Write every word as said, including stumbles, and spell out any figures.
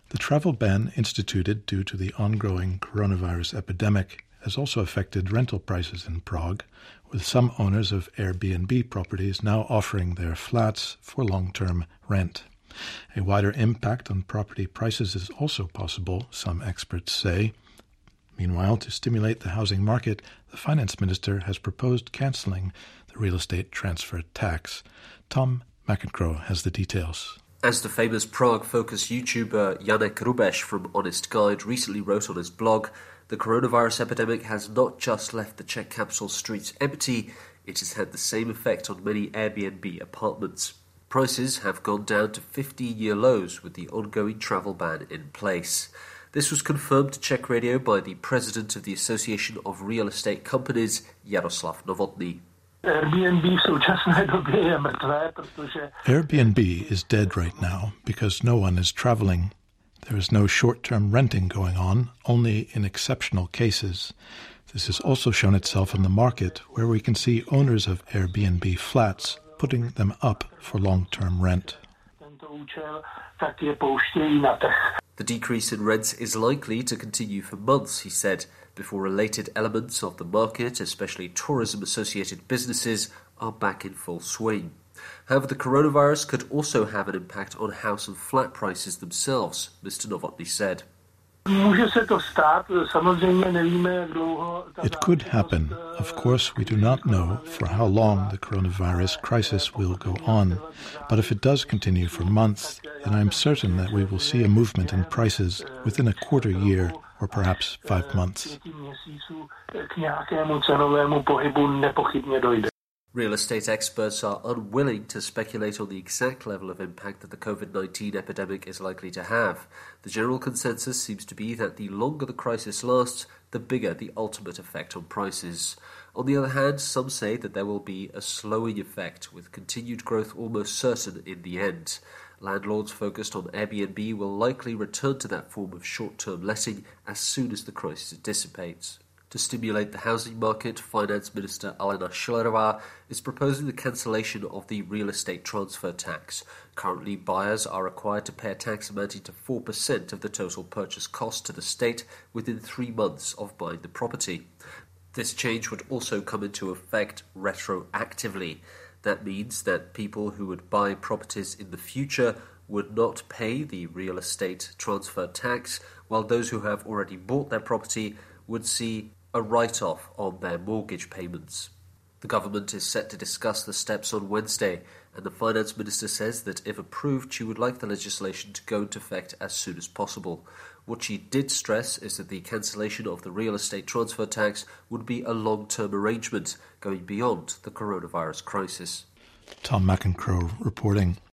The travel ban instituted due to the ongoing coronavirus epidemic has also affected rental prices in Prague, with some owners of Airbnb properties now offering their flats for long-term rent. A wider impact on property prices is also possible, some experts say. Meanwhile, to stimulate the housing market, the finance minister has proposed cancelling the real estate transfer tax. Tom McEncroe has the details. As the famous Prague-focused YouTuber Janek Rubesh from Honest Guide recently wrote on his blog, the coronavirus epidemic has not just left the Czech capital streets empty, it has had the same effect on many Airbnb apartments. Prices have gone down to fifteen-year lows with the ongoing travel ban in place. This was confirmed to Czech Radio by the president of the Association of Real Estate Companies, Jaroslav Novotný. Airbnb is dead right now because no one is traveling. There is no short-term renting going on, only in exceptional cases. This has also shown itself in the market, where we can see owners of Airbnb flats putting them up for long-term rent. The decrease in rents is likely to continue for months, he said, before related elements of the market, especially tourism-associated businesses, are back in full swing. However, the coronavirus could also have an impact on house and flat prices themselves, Mister Novotný said. It could happen. Of course, we do not know for how long the coronavirus crisis will go on. But if it does continue for months, then I am certain that we will see a movement in prices within a quarter year or perhaps five months. Real estate experts are unwilling to speculate on the exact level of impact that the COVID nineteen epidemic is likely to have. The general consensus seems to be that the longer the crisis lasts, the bigger the ultimate effect on prices. On the other hand, some say that there will be a slowing effect, with continued growth almost certain in the end. Landlords focused on Airbnb will likely return to that form of short-term letting as soon as the crisis dissipates. To stimulate the housing market, Finance Minister Alena Schillerová is proposing the cancellation of the real estate transfer tax. Currently, buyers are required to pay a tax amounting to four percent of the total purchase cost to the state within three months of buying the property. This change would also come into effect retroactively. That means that people who would buy properties in the future would not pay the real estate transfer tax, while those who have already bought their property would see a write-off on their mortgage payments. The government is set to discuss the steps on Wednesday, and the finance minister says that if approved, she would like the legislation to go into effect as soon as possible. What she did stress is that the cancellation of the real estate transfer tax would be a long-term arrangement going beyond the coronavirus crisis. Tom McEncroe reporting.